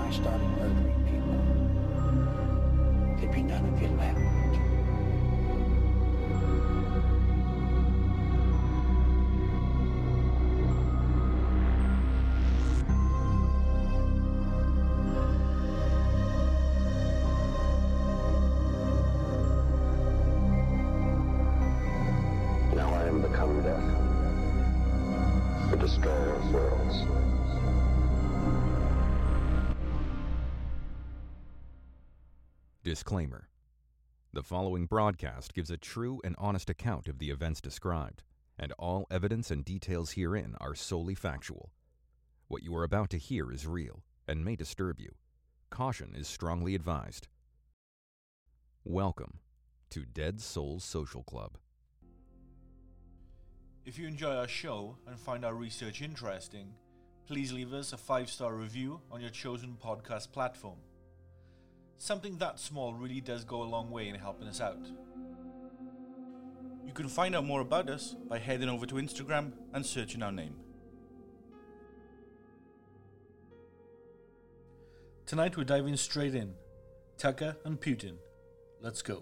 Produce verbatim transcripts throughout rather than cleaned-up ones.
I started murdering people, there'd be none of you left. Now I am become death, the destroyer of worlds. Disclaimer. The following broadcast gives a true and honest account of the events described, and all evidence and details herein are solely factual. What you are about to hear is real and may disturb you. Caution is strongly advised. Welcome to Dead Souls Social Club. If you enjoy our show and find our research interesting, please leave us a five-star review on your chosen podcast platform. Something that small really does go a long way in helping us out. You can find out more about us by heading over to Instagram and searching our name. Tonight we're diving straight in. Tucker and Putin. Let's go.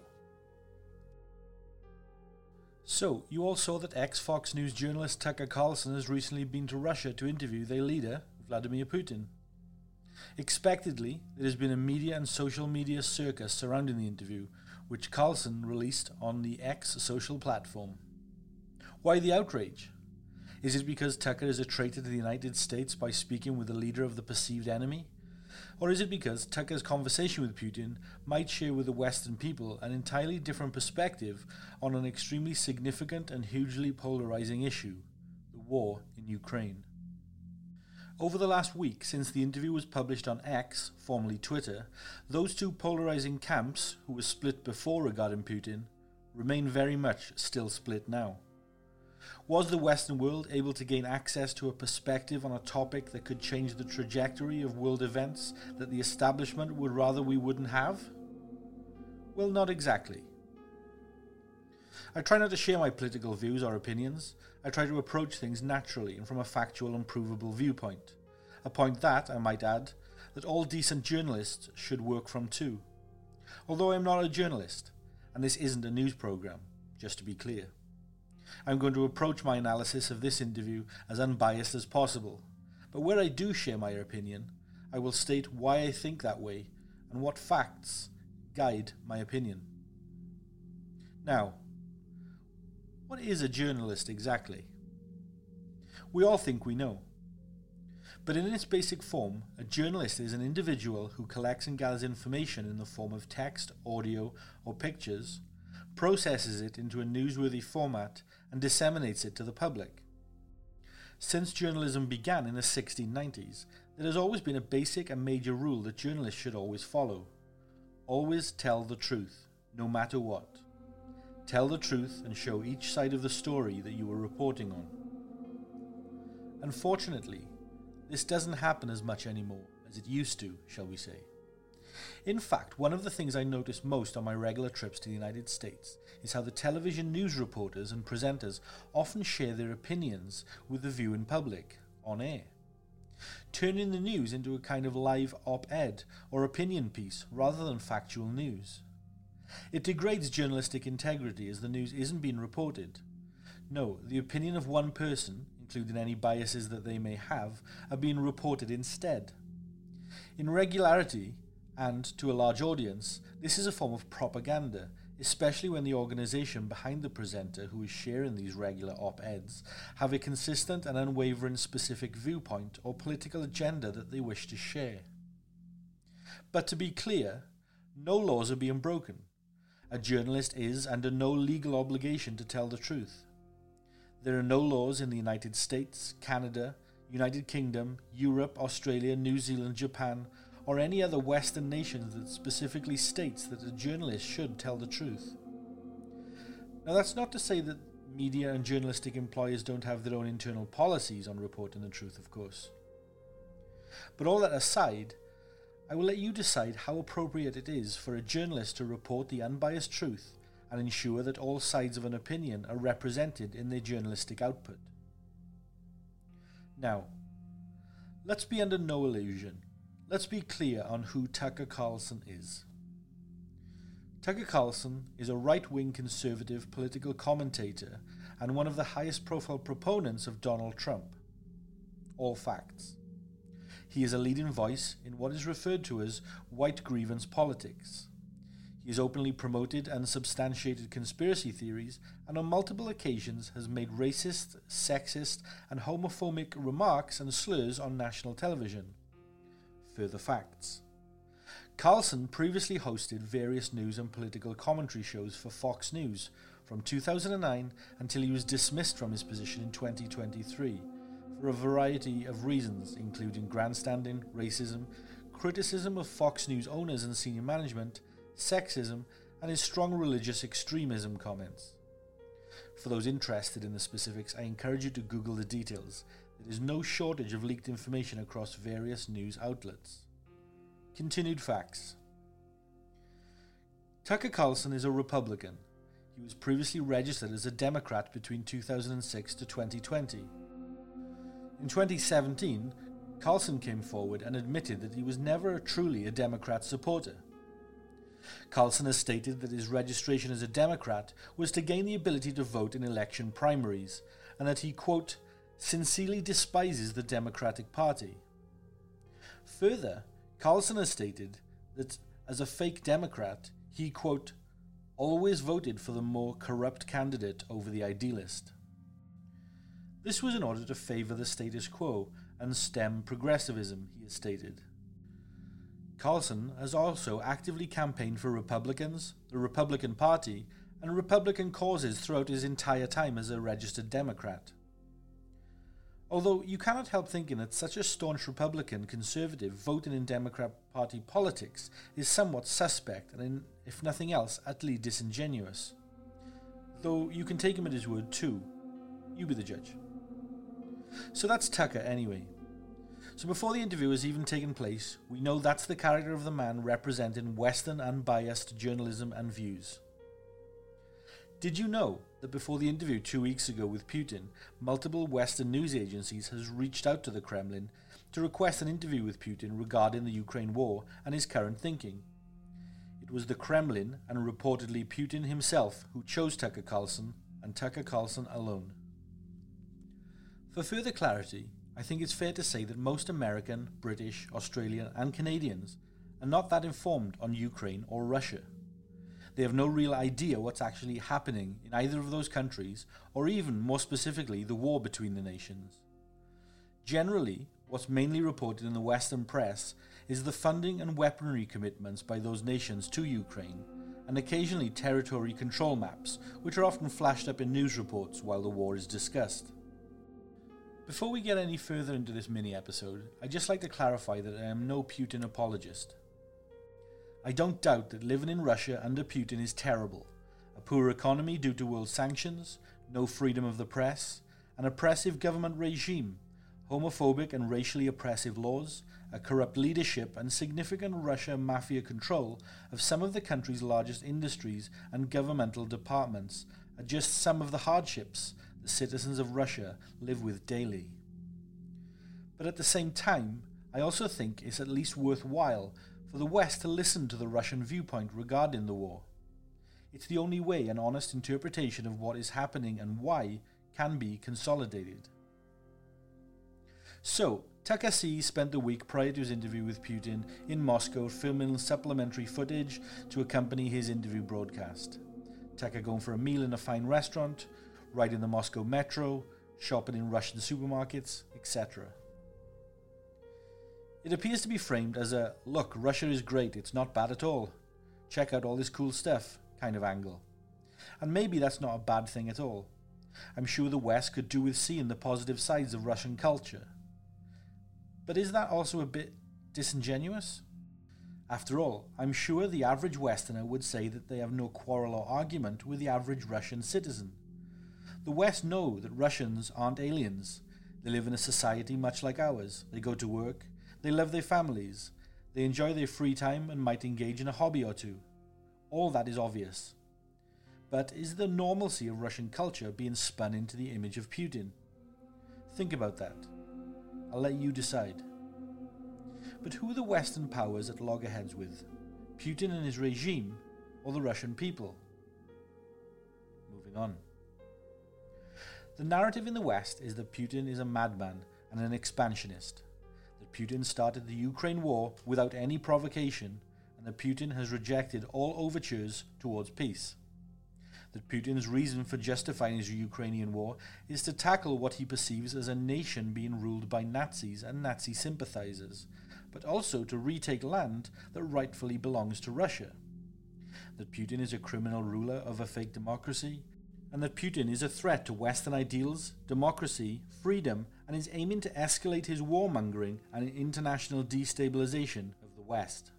So, you all saw that ex-Fox News journalist Tucker Carlson has recently been to Russia to interview their leader, Vladimir Putin. Expectedly, there has been a media and social media circus surrounding the interview, which Carlson released on the X social platform. Why the outrage? Is it because Tucker is a traitor to the United States by speaking with the leader of the perceived enemy? Or is it because Tucker's conversation with Putin might share with the Western people an entirely different perspective on an extremely significant and hugely polarizing issue, the war in Ukraine? Over the last week, since the interview was published on X, formerly Twitter, those two polarizing camps, who were split before regarding Putin, remain very much still split now. Was the Western world able to gain access to a perspective on a topic that could change the trajectory of world events that the establishment would rather we wouldn't have? Well, not exactly. I try not to share my political views or opinions. I try to approach things naturally and from a factual and provable viewpoint. A point that, I might add, that all decent journalists should work from too. Although I am not a journalist, and this isn't a news program, just to be clear. I'm going to approach my analysis of this interview as unbiased as possible, but where I do share my opinion, I will state why I think that way and what facts guide my opinion. Now, what is a journalist exactly? We all think we know. But in its basic form, a journalist is an individual who collects and gathers information in the form of text, audio, or pictures, processes it into a newsworthy format, and disseminates it to the public. Since journalism began in the sixteen nineties, there has always been a basic and major rule that journalists should always follow. Always tell the truth, no matter what. Tell the truth and show each side of the story that you are reporting on. Unfortunately, this doesn't happen as much anymore as it used to, shall we say. In fact, one of the things I notice most on my regular trips to the United States is how the television news reporters and presenters often share their opinions with the viewing public, on air, turning the news into a kind of live op-ed or opinion piece rather than factual news. It degrades journalistic integrity as the news isn't being reported. No, the opinion of one person, including any biases that they may have, are being reported instead. In regularity, and to a large audience, this is a form of propaganda, especially when the organisation behind the presenter who is sharing these regular op-eds have a consistent and unwavering specific viewpoint or political agenda that they wish to share. But to be clear, no laws are being broken. A journalist is under no legal obligation to tell the truth. There are no laws in the United States, Canada, United Kingdom, Europe, Australia, New Zealand, Japan, or any other Western nations that specifically states that a journalist should tell the truth. Now, that's not to say that media and journalistic employers don't have their own internal policies on reporting the truth, of course. But all that aside, I will let you decide how appropriate it is for a journalist to report the unbiased truth and ensure that all sides of an opinion are represented in their journalistic output. Now, let's be under no illusion. let's be clear on who Tucker Carlson is. Tucker Carlson is a right-wing conservative political commentator and one of the highest-profile proponents of Donald Trump. All facts. He is a leading voice in what is referred to as white grievance politics. He has openly promoted and substantiated conspiracy theories and on multiple occasions has made racist, sexist, and homophobic remarks and slurs on national television. Further facts. Carlson previously hosted various news and political commentary shows for Fox News from two thousand nine until he was dismissed from his position in twenty twenty-three for a variety of reasons, including grandstanding, racism, criticism of Fox News owners and senior management, sexism, and his strong religious extremism comments. For those interested in the specifics, I encourage you to Google the details. There is no shortage of leaked information across various news outlets. Continued facts. Tucker Carlson is a Republican. He was previously registered as a Democrat between two thousand six to twenty twenty. In twenty seventeen, Carlson came forward and admitted that he was never truly a Democrat supporter. Carlson has stated that his registration as a Democrat was to gain the ability to vote in election primaries, and that he, quote, sincerely despises the Democratic Party. Further, Carlson has stated that as a fake Democrat, he, quote, always voted for the more corrupt candidate over the idealist. This was in order to favour the status quo and stem progressivism, he has stated. Carlson has also actively campaigned for Republicans, the Republican Party, and Republican causes throughout his entire time as a registered Democrat. Although you cannot help thinking that such a staunch Republican conservative voting in Democrat Party politics is somewhat suspect and, in, if nothing else, utterly disingenuous. Though you can take him at his word too. You be the judge. So that's Tucker anyway. So before the interview has even taken place, we know that's the character of the man representing Western unbiased journalism and views. Did you know that before the interview two weeks ago with Putin, multiple Western news agencies has reached out to the Kremlin to request an interview with Putin regarding the Ukraine war and his current thinking? It was the Kremlin and reportedly Putin himself who chose Tucker Carlson and Tucker Carlson alone. For further clarity, I think it's fair to say that most American, British, Australian and Canadians are not that informed on Ukraine or Russia. They have no real idea what's actually happening in either of those countries, or even more specifically the war between the nations. Generally, what's mainly reported in the Western press is the funding and weaponry commitments by those nations to Ukraine, and occasionally territory control maps, which are often flashed up in news reports while the war is discussed. Before we get any further into this mini-episode, I'd just like to clarify that I am no Putin apologist. I don't doubt that living in Russia under Putin is terrible. A poor economy due to world sanctions, no freedom of the press, an oppressive government regime, homophobic and racially oppressive laws, a corrupt leadership and significant Russia mafia control of some of the country's largest industries and governmental departments are just some of the hardships the citizens of Russia live with daily. But at the same time, I also think it's at least worthwhile for the West to listen to the Russian viewpoint regarding the war. It's the only way an honest interpretation of what is happening and why can be consolidated. So, Tucker C spent the week prior to his interview with Putin in Moscow filming supplementary footage to accompany his interview broadcast. Tucker going for a meal in a fine restaurant, riding the Moscow metro, shopping in Russian supermarkets, et cetera. It appears to be framed as a, look, Russia is great, it's not bad at all, check out all this cool stuff kind of angle. And maybe that's not a bad thing at all. I'm sure the West could do with seeing the positive sides of Russian culture. But is that also a bit disingenuous? After all, I'm sure the average Westerner would say that they have no quarrel or argument with the average Russian citizen. The West know that Russians aren't aliens. They live in a society much like ours. They go to work, they love their families, they enjoy their free time and might engage in a hobby or two. All that is obvious. But is the normalcy of Russian culture being spun into the image of Putin? Think about that. I'll let you decide. But who are the Western powers at loggerheads with? Putin and his regime, or the Russian people? Moving on. The narrative in the West is that Putin is a madman and an expansionist, that Putin started the Ukraine war without any provocation, and that Putin has rejected all overtures towards peace. That Putin's reason for justifying his Ukrainian war is to tackle what he perceives as a nation being ruled by Nazis and Nazi sympathizers, but also to retake land that rightfully belongs to Russia. That Putin is a criminal ruler of a fake democracy, and that Putin is a threat to Western ideals, democracy, freedom, and is aiming to escalate his warmongering and international destabilization of the West.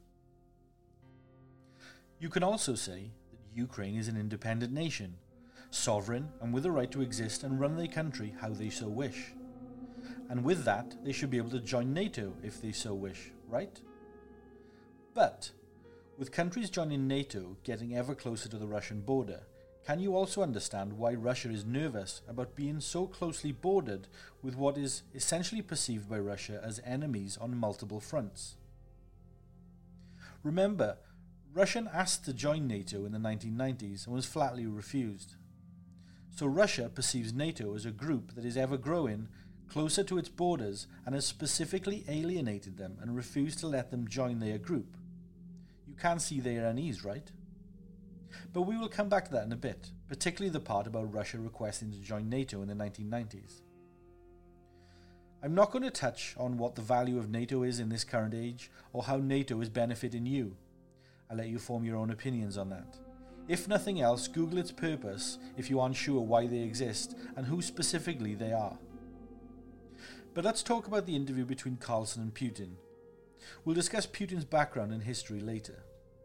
You can also say that Ukraine is an independent nation, sovereign and with the right to exist and run their country how they so wish. And with that, they should be able to join NATO if they so wish, right? But, with countries joining NATO getting ever closer to the Russian border, can you also understand why Russia is nervous about being so closely bordered with what is essentially perceived by Russia as enemies on multiple fronts? Remember, Russia asked to join NATO in the nineteen nineties and was flatly refused. So Russia perceives NATO as a group that is ever growing closer to its borders and has specifically alienated them and refused to let them join their group. You can see their unease, right? But we will come back to that in a bit, particularly the part about Russia requesting to join NATO in the nineteen nineties. I'm not going to touch on what the value of NATO is in this current age or how NATO is benefiting you. I'll let you form your own opinions on that. If nothing else, Google its purpose if you aren't sure why they exist and who specifically they are. But let's talk about the interview between Carlson and Putin. We'll discuss Putin's background and history later.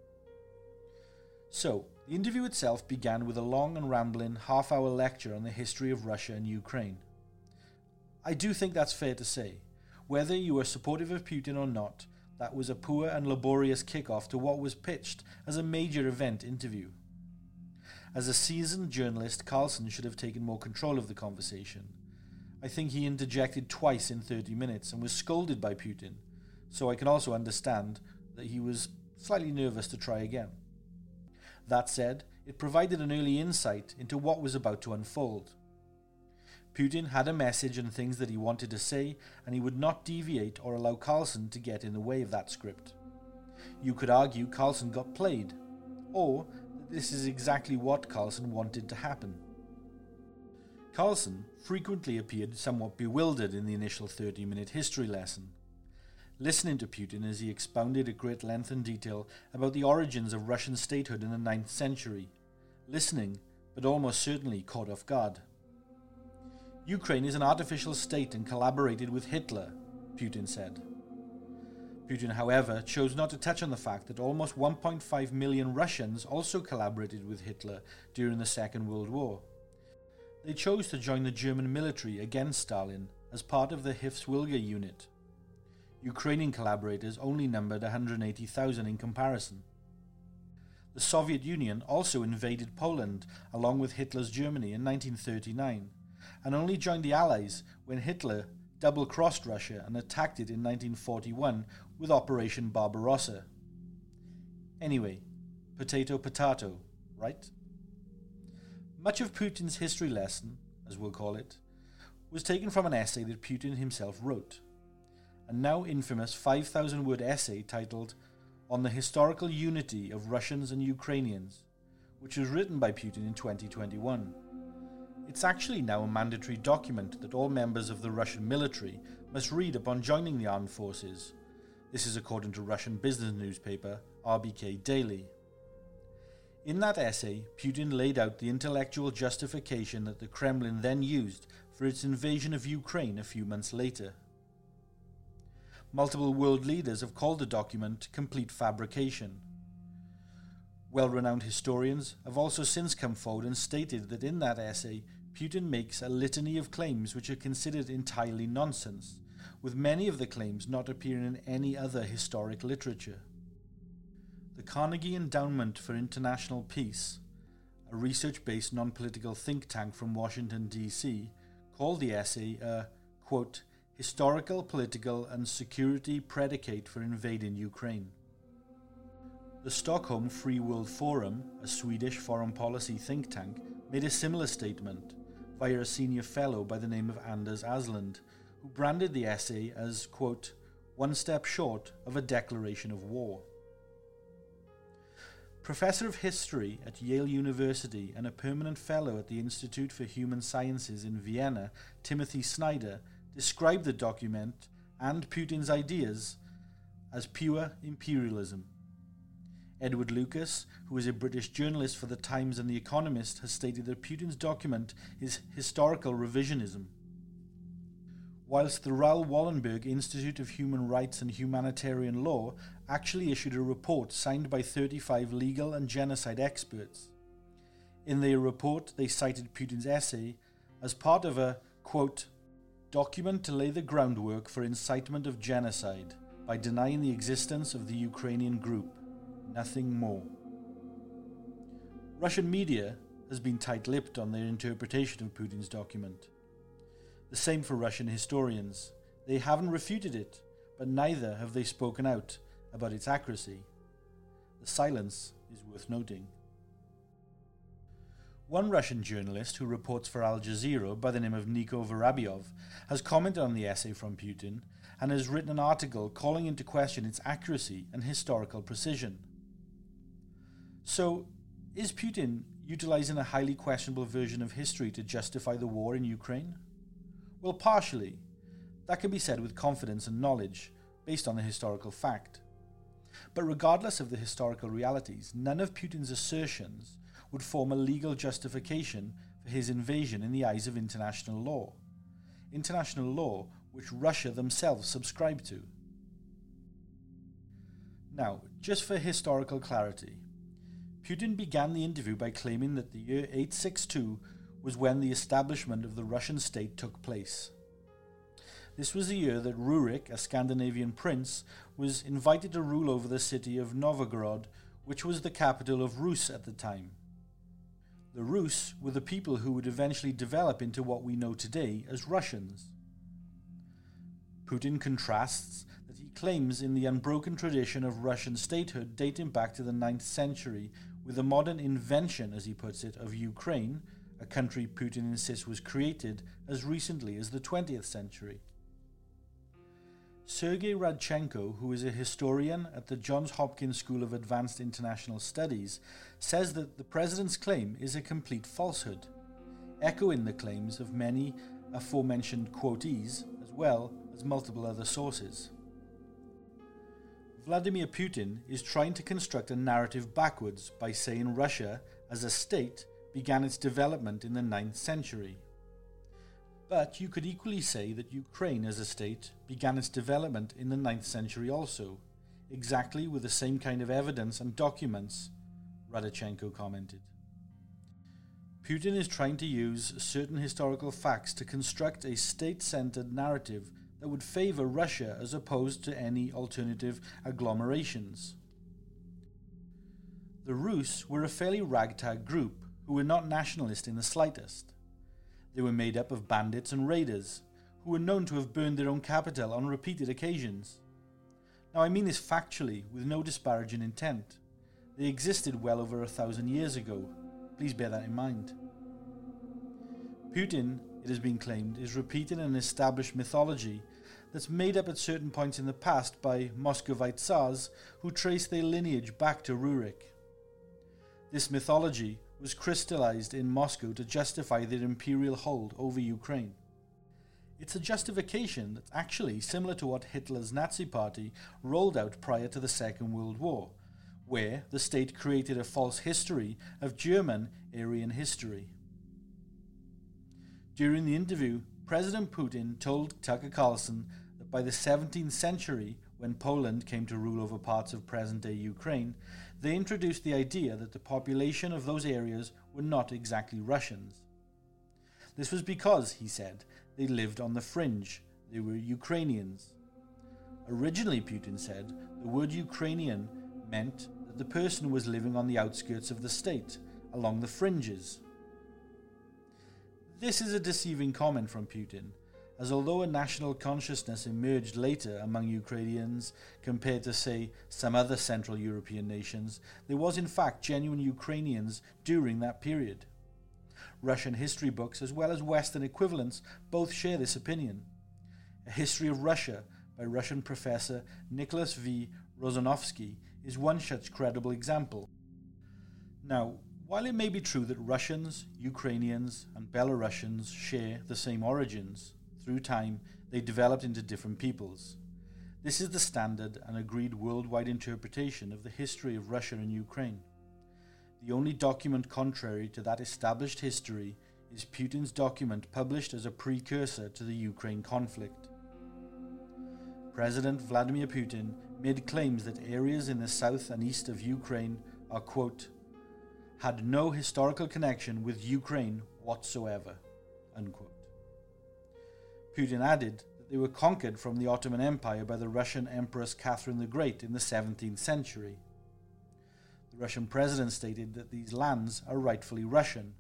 So, the interview itself began with a long and rambling half-hour lecture on the history of Russia and Ukraine. I do think that's fair to say. Whether you were supportive of Putin or not, that was a poor and laborious kickoff to what was pitched as a major event interview. As a seasoned journalist, Carlson should have taken more control of the conversation. I think he interjected twice in thirty minutes and was scolded by Putin, so I can also understand that he was slightly nervous to try again. That said, it provided an early insight into what was about to unfold. Putin had a message and things that he wanted to say, and he would not deviate or allow Carlson to get in the way of that script. You could argue Carlson got played, or that this is exactly what Carlson wanted to happen. Carlson frequently appeared somewhat bewildered in the initial thirty-minute history lesson. Listening to Putin as he expounded at great length and detail about the origins of Russian statehood in the ninth century. Listening, but almost certainly caught off guard. Ukraine is an artificial state and collaborated with Hitler, Putin said. Putin, however, chose not to touch on the fact that almost one point five million Russians also collaborated with Hitler during the Second World War. They chose to join the German military against Stalin as part of the Hilfswilge unit. Ukrainian collaborators only numbered one hundred eighty thousand in comparison. The Soviet Union also invaded Poland along with Hitler's Germany in nineteen thirty-nine, and only joined the Allies when Hitler double-crossed Russia and attacked it in nineteen forty-one with Operation Barbarossa. Anyway, potato potato, right? Much of Putin's history lesson, as we'll call it, was taken from an essay that Putin himself wrote, a now infamous five thousand word essay titled On the Historical Unity of Russians and Ukrainians, which was written by Putin in twenty twenty-one. It's actually now a mandatory document that all members of the Russian military must read upon joining the armed forces. This is according to Russian business newspaper R B K Daily. In that essay, Putin laid out the intellectual justification that the Kremlin then used for its invasion of Ukraine a few months later. Multiple world leaders have called the document complete fabrication. Well-renowned historians have also since come forward and stated that in that essay, Putin makes a litany of claims which are considered entirely nonsense, with many of the claims not appearing in any other historic literature. The Carnegie Endowment for International Peace, a research-based non-political think tank from Washington, D C, called the essay a, quote, historical, political and security predicate for invading Ukraine. The Stockholm Free World Forum, a Swedish foreign policy think tank, made a similar statement via a senior fellow by the name of Anders Asland, who branded the essay as, quote, one step short of a declaration of war. Professor of History at Yale University and a permanent fellow at the Institute for Human Sciences in Vienna, Timothy Snyder, described the document and Putin's ideas as pure imperialism. Edward Lucas, who is a British journalist for The Times and The Economist, has stated that Putin's document is historical revisionism. Whilst the Raoul Wallenberg Institute of Human Rights and Humanitarian Law actually issued a report signed by thirty-five legal and genocide experts. In their report, they cited Putin's essay as part of a, quote, document to lay the groundwork for incitement of genocide by denying the existence of the Ukrainian group. Nothing more. Russian media has been tight-lipped on their interpretation of Putin's document. The same for Russian historians. They haven't refuted it, but neither have they spoken out about its accuracy. The silence is worth noting. One Russian journalist who reports for Al Jazeera by the name of Niko Vorobyov has commented on the essay from Putin and has written an article calling into question its accuracy and historical precision. So, is Putin utilizing a highly questionable version of history to justify the war in Ukraine? Well, partially. That can be said with confidence and knowledge, based on the historical fact. But regardless of the historical realities, none of Putin's assertions would form a legal justification for his invasion in the eyes of international law. International law which Russia themselves subscribe to. Now, just for historical clarity, Putin began the interview by claiming that the year eight sixty-two was when the establishment of the Russian state took place. This was the year that Rurik, a Scandinavian prince, was invited to rule over the city of Novgorod, which was the capital of Rus at the time. The Rus were the people who would eventually develop into what we know today as Russians. Putin contrasts that he claims in the unbroken tradition of Russian statehood dating back to the ninth century with the modern invention, as he puts it, of Ukraine, a country Putin insists was created as recently as the twentieth century. Sergei Radchenko, who is a historian at the Johns Hopkins School of Advanced International Studies, says that the president's claim is a complete falsehood, echoing the claims of many aforementioned quotees as well as multiple other sources. Vladimir Putin is trying to construct a narrative backwards by saying Russia, as a state, began its development in the ninth century. But you could equally say that Ukraine as a state began its development in the ninth century also, exactly with the same kind of evidence and documents, Radchenko commented. Putin is trying to use certain historical facts to construct a state-centered narrative that would favor Russia as opposed to any alternative agglomerations. The Rus were a fairly ragtag group who were not nationalist in the slightest. They were made up of bandits and raiders, who were known to have burned their own capital on repeated occasions. Now I mean this factually, with no disparaging intent. They existed well over a thousand years ago. Please bear that in mind. Putin, it has been claimed, is repeating an established mythology that's made up at certain points in the past by Muscovite Tsars who trace their lineage back to Rurik. This mythology was crystallized in Moscow to justify their imperial hold over Ukraine. It's a justification that's actually similar to what Hitler's Nazi Party rolled out prior to the Second World War, where the state created a false history of German Aryan history. During the interview, President Putin told Tucker Carlson that by the seventeenth century, when Poland came to rule over parts of present-day Ukraine, they introduced the idea that the population of those areas were not exactly Russians. This was because, he said, they lived on the fringe. They were Ukrainians. Originally, Putin said, the word Ukrainian meant that the person was living on the outskirts of the state, along the fringes. This is a deceiving comment from Putin, as although a national consciousness emerged later among Ukrainians compared to, say, some other Central European nations, there was in fact genuine Ukrainians during that period. Russian history books as well as Western equivalents both share this opinion. A History of Russia by Russian professor Nicholas V. Rosanovsky is one such credible example. Now, while it may be true that Russians, Ukrainians, and Belarusians share the same origins, through time they developed into different peoples. This is the standard and agreed worldwide interpretation of the history of Russia and Ukraine. The only document contrary to that established history is Putin's document published as a precursor to the Ukraine conflict. President Vladimir Putin made claims that areas in the south and east of Ukraine are, quote, had no historical connection with Ukraine whatsoever, unquote. Putin added that they were conquered from the Ottoman Empire by the Russian Empress Catherine the Great in the seventeenth century. The Russian president stated that these lands are rightfully Russian.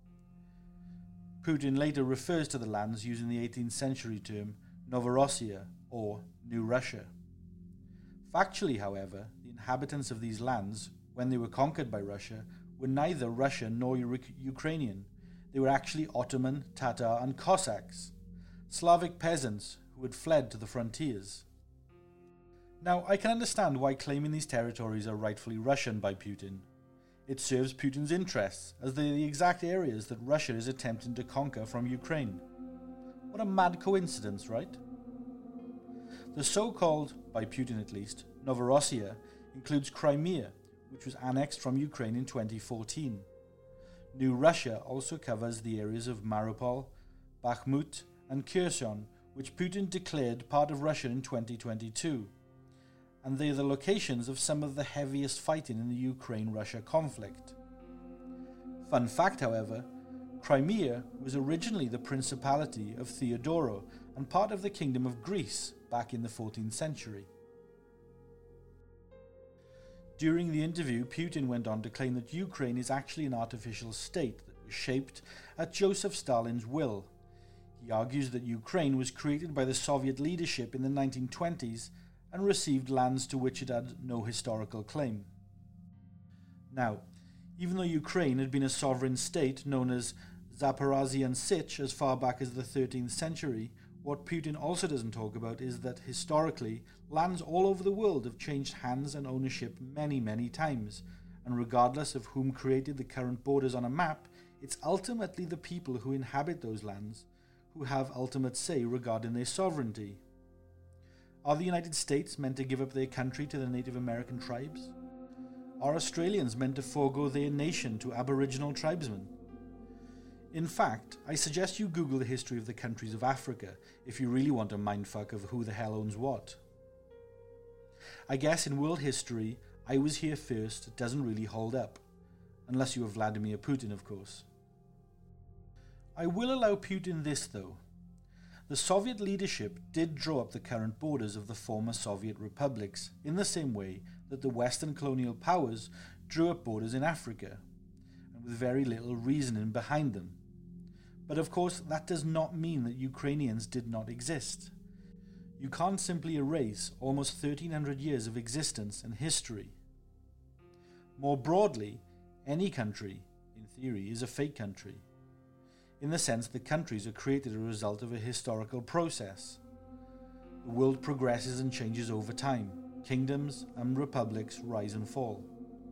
Putin later refers to the lands using the eighteenth century term Novorossiya, or New Russia. Factually, however, the inhabitants of these lands, when they were conquered by Russia, were neither Russian nor Ukrainian. They were actually Ottoman, Tatar, and Cossacks, Slavic peasants who had fled to the frontiers. Now, I can understand why claiming these territories are rightfully Russian by Putin. It serves Putin's interests, as they are the exact areas that Russia is attempting to conquer from Ukraine. What a mad coincidence, right? The so-called, by Putin at least, Novorossiya includes Crimea, which was annexed from Ukraine in twenty fourteen. New Russia also covers the areas of Mariupol, Bakhmut, and Kherson, which Putin declared part of Russia in twenty twenty-two. And they are the locations of some of the heaviest fighting in the Ukraine-Russia conflict. Fun fact, however, Crimea was originally the Principality of Theodoro and part of the Kingdom of Greece back in the fourteenth century. During the interview, Putin went on to claim that Ukraine is actually an artificial state that was shaped at Joseph Stalin's will. He argues that Ukraine was created by the Soviet leadership in the nineteen twenties and received lands to which it had no historical claim. Now, even though Ukraine had been a sovereign state known as Zaporizhian Sich as far back as the thirteenth century, what Putin also doesn't talk about is that historically, lands all over the world have changed hands and ownership many, many times, and regardless of whom created the current borders on a map, it's ultimately the people who inhabit those lands who have ultimate say regarding their sovereignty. Are the United States meant to give up their country to the Native American tribes? Are Australians meant to forego their nation to Aboriginal tribesmen? In fact, I suggest you Google the history of the countries of Africa if you really want a mindfuck of who the hell owns what. I guess in world history, I was here first doesn't really hold up, unless you are Vladimir Putin, of course. I will allow Putin this though. The Soviet leadership did draw up the current borders of the former Soviet republics in the same way that the Western colonial powers drew up borders in Africa, and with very little reasoning behind them. But of course, that does not mean that Ukrainians did not exist. You can't simply erase almost thirteen hundred years of existence and history. More broadly, any country, in theory, is a fake country, in the sense that countries are created as a result of a historical process. The world progresses and changes over time. Kingdoms and republics rise and fall.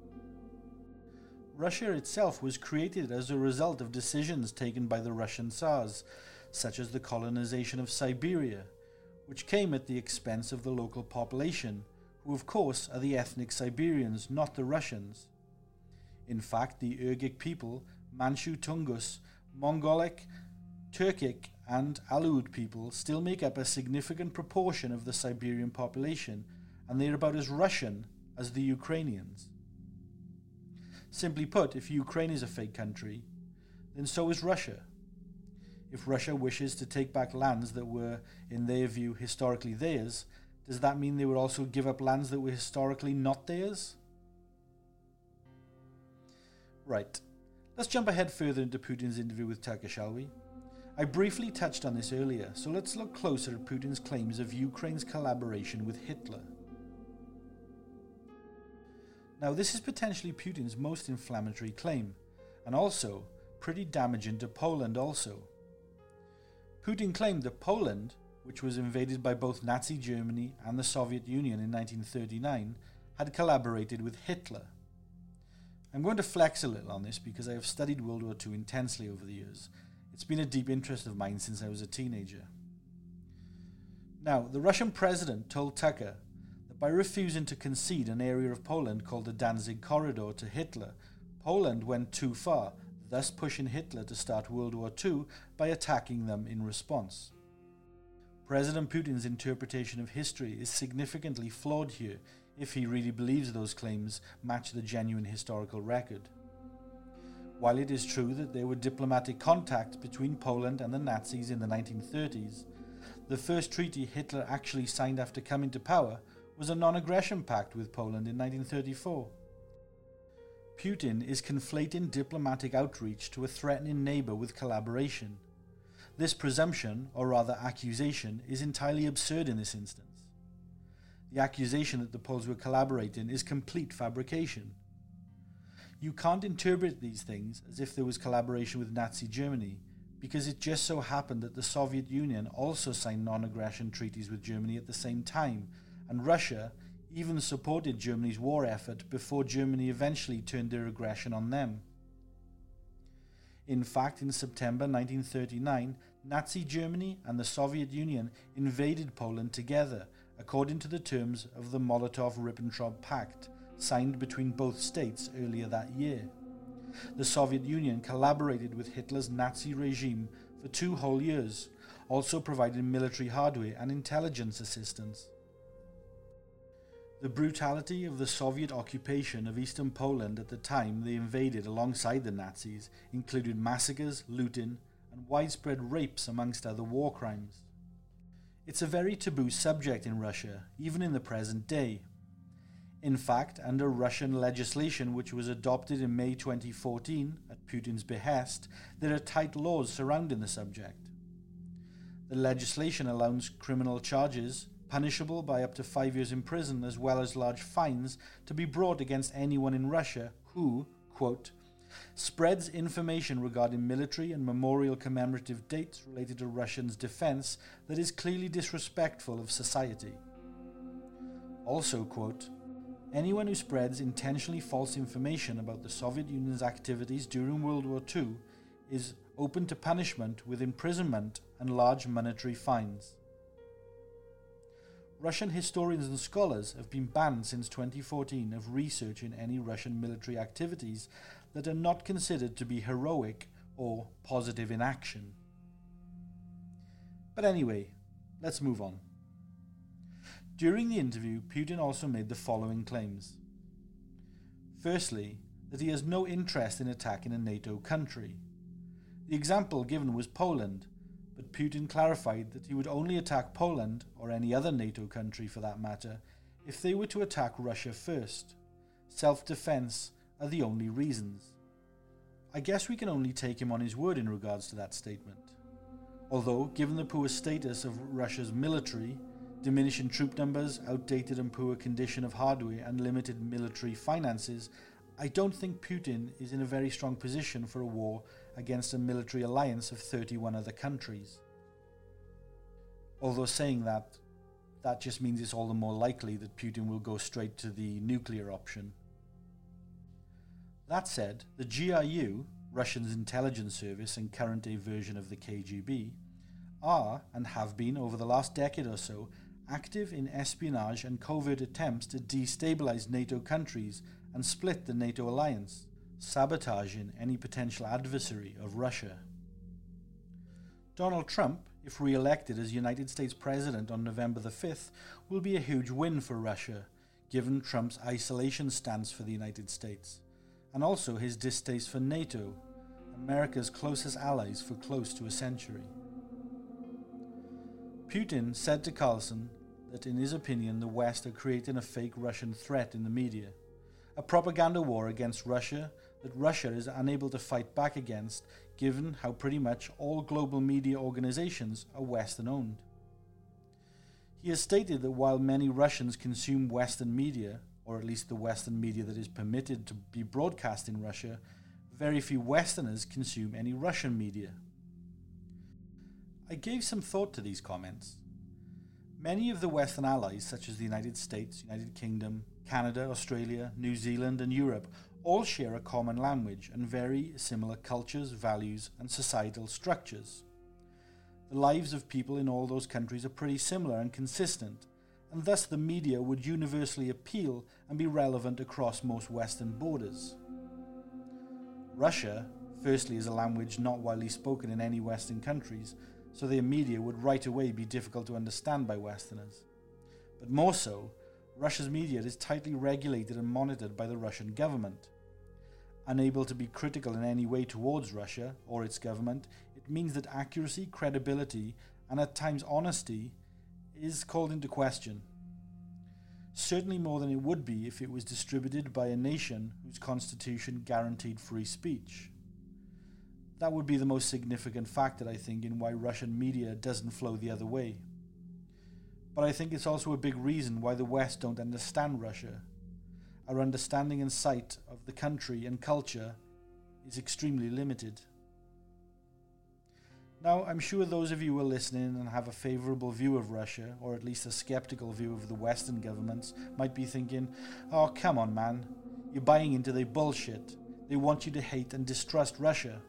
Russia itself was created as a result of decisions taken by the Russian Tsars, such as the colonization of Siberia, which came at the expense of the local population, who of course are the ethnic Siberians, not the Russians. In fact, the Urgic people, Manchu Tungus, Mongolic, Turkic, and Aleut people still make up a significant proportion of the Siberian population, and they are about as Russian as the Ukrainians. Simply put, if Ukraine is a fake country, then so is Russia. If Russia wishes to take back lands that were, in their view, historically theirs, does that mean they would also give up lands that were historically not theirs? Right. Let's jump ahead further into Putin's interview with Tucker, shall we? I briefly touched on this earlier, so let's look closer at Putin's claims of Ukraine's collaboration with Hitler. Now, this is potentially Putin's most inflammatory claim, and also pretty damaging to Poland also. Putin claimed that Poland, which was invaded by both Nazi Germany and the Soviet Union in nineteen thirty-nine, had collaborated with Hitler. I'm going to flex a little on this because I have studied World War Two intensely over the years. It's been a deep interest of mine since I was a teenager. Now, the Russian president told Tucker that by refusing to concede an area of Poland called the Danzig Corridor to Hitler, Poland went too far, thus pushing Hitler to start World War Two by attacking them in response. President Putin's interpretation of history is significantly flawed here if he really believes those claims match the genuine historical record. While it is true that there were diplomatic contacts between Poland and the Nazis in the nineteen thirties, the first treaty Hitler actually signed after coming to power was a non-aggression pact with Poland in nineteen thirty-four. Putin is conflating diplomatic outreach to a threatening neighbour with collaboration. This presumption, or rather accusation, is entirely absurd in this instance. The accusation that the Poles were collaborating is complete fabrication. You can't interpret these things as if there was collaboration with Nazi Germany, because it just so happened that the Soviet Union also signed non-aggression treaties with Germany at the same time, and Russia even supported Germany's war effort before Germany eventually turned their aggression on them. In fact, in September nineteen thirty-nine, Nazi Germany and the Soviet Union invaded Poland together, according to the terms of the Molotov-Ribbentrop Pact, signed between both states earlier that year. The Soviet Union collaborated with Hitler's Nazi regime for two whole years, also providing military hardware and intelligence assistance. The brutality of the Soviet occupation of eastern Poland at the time they invaded alongside the Nazis included massacres, looting, and widespread rapes amongst other war crimes. It's a very taboo subject in Russia, even in the present day. In fact, under Russian legislation which was adopted in May twenty fourteen at Putin's behest, there are tight laws surrounding the subject. The legislation allows criminal charges, punishable by up to five years in prison as well as large fines, to be brought against anyone in Russia who, quote, spreads information regarding military and memorial commemorative dates related to Russia's defense that is clearly disrespectful of society. Also, quote, anyone who spreads intentionally false information about the Soviet Union's activities during World War Two is open to punishment with imprisonment and large monetary fines. Russian historians and scholars have been banned since twenty fourteen of researching any Russian military activities that are not considered to be heroic or positive in action. But anyway, let's move on. During the interview, Putin also made the following claims. Firstly, that he has no interest in attacking a NATO country. The example given was Poland, but Putin clarified that he would only attack Poland, or any other NATO country for that matter, if they were to attack Russia first. Self-defense are the only reasons. I guess we can only take him on his word in regards to that statement. Although, given the poor status of Russia's military, diminishing troop numbers, outdated and poor condition of hardware, and limited military finances, I don't think Putin is in a very strong position for a war against a military alliance of thirty-one other countries. Although saying that, that just means it's all the more likely that Putin will go straight to the nuclear option. That said, the G R U, Russia's intelligence service and current-day version of the K G B, are, and have been over the last decade or so, active in espionage and covert attempts to destabilize NATO countries and split the NATO alliance, sabotaging any potential adversary of Russia. Donald Trump, if re-elected as United States President on November the fifth, will be a huge win for Russia, given Trump's isolation stance for the United States, and also his distaste for NATO, America's closest allies for close to a century. Putin said to Carlson that in his opinion the West are creating a fake Russian threat in the media, a propaganda war against Russia that Russia is unable to fight back against given how pretty much all global media organizations are Western-owned. He has stated that while many Russians consume Western media, or at least the Western media that is permitted to be broadcast in Russia, very few Westerners consume any Russian media. I gave some thought to these comments. Many of the Western allies, such as the United States, United Kingdom, Canada, Australia, New Zealand, and Europe, all share a common language and very similar cultures, values, and societal structures. The lives of people in all those countries are pretty similar and consistent, and thus the media would universally appeal and be relevant across most Western borders. Russia, firstly, is a language not widely spoken in any Western countries, so their media would right away be difficult to understand by Westerners. But more so, Russia's media is tightly regulated and monitored by the Russian government. Unable to be critical in any way towards Russia or its government, it means that accuracy, credibility, and at times honesty is called into question. Certainly more than it would be if it was distributed by a nation whose constitution guaranteed free speech. That would be the most significant factor, I think, in why Russian media doesn't flow the other way. But I think it's also a big reason why the West don't understand Russia. Our understanding and sight of the country and culture is extremely limited. Now, I'm sure those of you who are listening and have a favourable view of Russia, or at least a sceptical view of the Western governments, might be thinking, oh, come on, man, you're buying into their bullshit. They want you to hate and distrust Russia.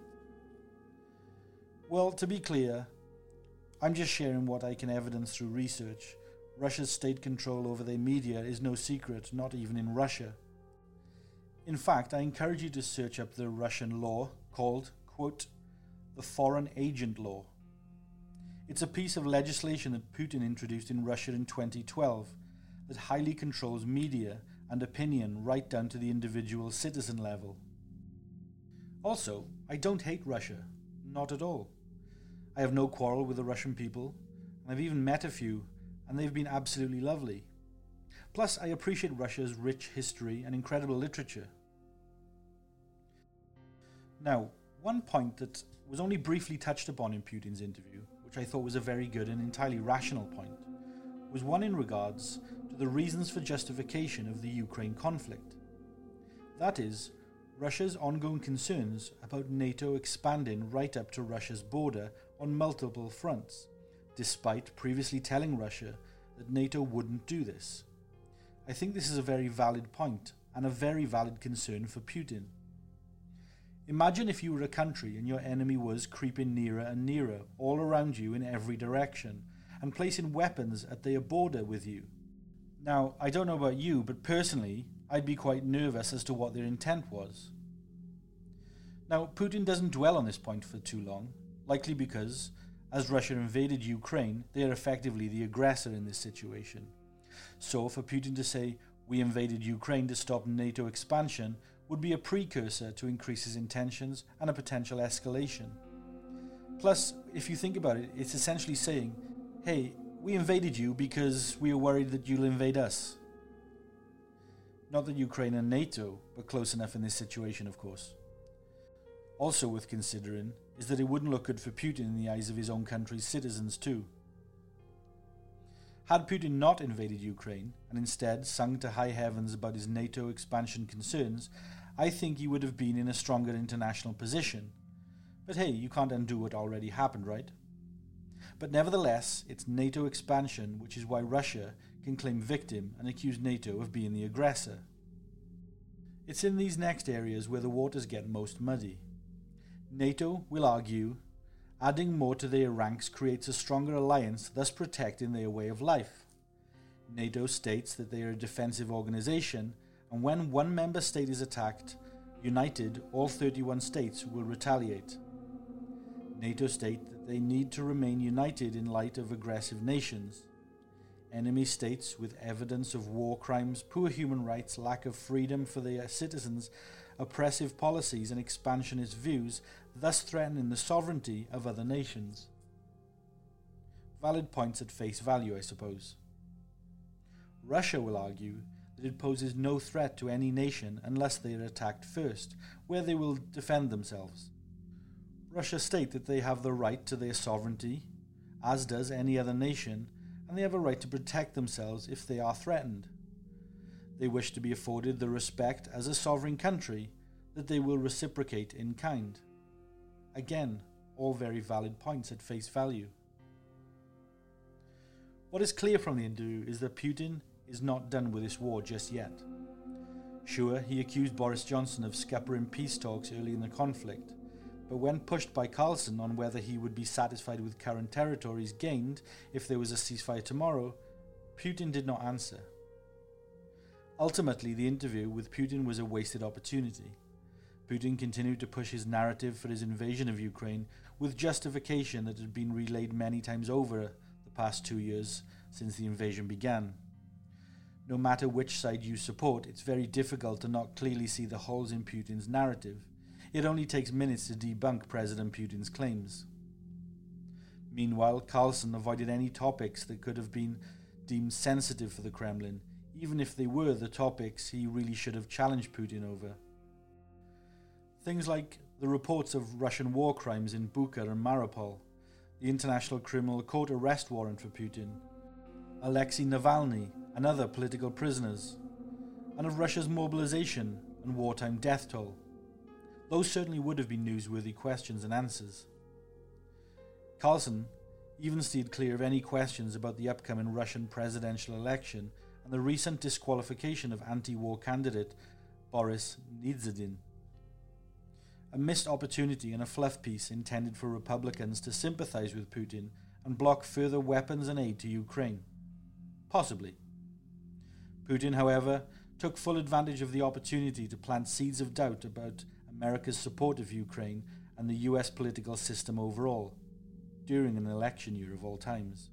Well, to be clear, I'm just sharing what I can evidence through research. Russia's state control over their media is no secret, not even in Russia. In fact, I encourage you to search up the Russian law called, quote, the Foreign Agent Law. It's a piece of legislation that Putin introduced in Russia in twenty twelve that highly controls media and opinion right down to the individual citizen level. Also, I don't hate Russia, not at all. I have no quarrel with the Russian people, and I've even met a few, and they've been absolutely lovely. Plus, I appreciate Russia's rich history and incredible literature. Now, one point that was only briefly touched upon in Putin's interview, which I thought was a very good and entirely rational point, was one in regards to the reasons for justification of the Ukraine conflict. That is, Russia's ongoing concerns about NATO expanding right up to Russia's border on multiple fronts, despite previously telling Russia that NATO wouldn't do this. I think this is a very valid point and a very valid concern for Putin. Imagine if you were a country and your enemy was creeping nearer and nearer all around you in every direction and placing weapons at their border with you. Now, I don't know about you, but personally, I'd be quite nervous as to what their intent was. Now, Putin doesn't dwell on this point for too long, likely because, as Russia invaded Ukraine, they are effectively the aggressor in this situation. So, for Putin to say, we invaded Ukraine to stop NATO expansion, would be a precursor to increase his intentions and a potential escalation. Plus, if you think about it, it's essentially saying, hey, we invaded you because we are worried that you'll invade us. Not that Ukraine and NATO were close enough in this situation, of course. Also worth considering is that it wouldn't look good for Putin in the eyes of his own country's citizens too. Had Putin not invaded Ukraine and instead sung to high heavens about his NATO expansion concerns, I think he would have been in a stronger international position. But hey, you can't undo what already happened, right? But nevertheless, it's NATO expansion which is why Russia can claim victim and accuse NATO of being the aggressor. It's in these next areas where the waters get most muddy. NATO will argue, adding more to their ranks creates a stronger alliance, thus protecting their way of life. NATO states that they are a defensive organization, and when one member state is attacked, united, all thirty-one states will retaliate. NATO state that they need to remain united in light of aggressive nations. Enemy states with evidence of war crimes, poor human rights, lack of freedom for their citizens, oppressive policies and expansionist views, thus threatening the sovereignty of other nations. Valid points at face value, I suppose. Russia will argue that it poses no threat to any nation unless they are attacked first, where they will defend themselves. Russia state that they have the right to their sovereignty, as does any other nation, and they have a right to protect themselves if they are threatened. They wish to be afforded the respect as a sovereign country that they will reciprocate in kind. Again, all very valid points at face value. What is clear from the interview is that Putin is not done with this war just yet. Sure, he accused Boris Johnson of scuppering peace talks early in the conflict, but when pushed by Carlson on whether he would be satisfied with current territories gained if there was a ceasefire tomorrow, Putin did not answer. Ultimately, the interview with Putin was a wasted opportunity. Putin continued to push his narrative for his invasion of Ukraine with justification that had been relayed many times over the past two years since the invasion began. No matter which side you support, it's very difficult to not clearly see the holes in Putin's narrative. It only takes minutes to debunk President Putin's claims. Meanwhile, Carlson avoided any topics that could have been deemed sensitive for the Kremlin, even if they were the topics he really should have challenged Putin over. Things like the reports of Russian war crimes in Bucha and Mariupol, the International Criminal Court arrest warrant for Putin, Alexei Navalny and other political prisoners, and of Russia's mobilization and wartime death toll. Those certainly would have been newsworthy questions and answers. Carlson even steered clear of any questions about the upcoming Russian presidential election and the recent disqualification of anti-war candidate Boris Nidzhedin. A missed opportunity and a fluff piece intended for Republicans to sympathize with Putin and block further weapons and aid to Ukraine. Possibly. Putin, however, took full advantage of the opportunity to plant seeds of doubt about America's support of Ukraine and the U S political system overall, during an election year of all times.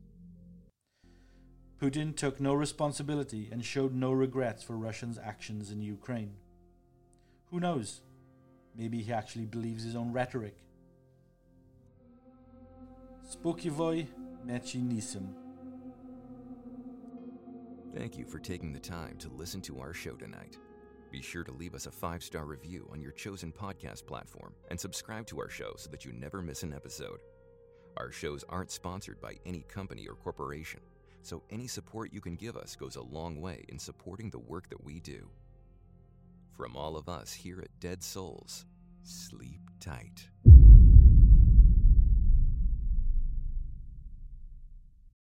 Putin took no responsibility and showed no regrets for Russia's actions in Ukraine. Who knows? Maybe he actually believes his own rhetoric. Spookivoi Mechi Nisem. Thank you for taking the time to listen to our show tonight. Be sure to leave us a five-star review on your chosen podcast platform and subscribe to our show so that you never miss an episode. Our shows aren't sponsored by any company or corporation, so any support you can give us goes a long way in supporting the work that we do. From all of us here at Dead Souls, sleep tight.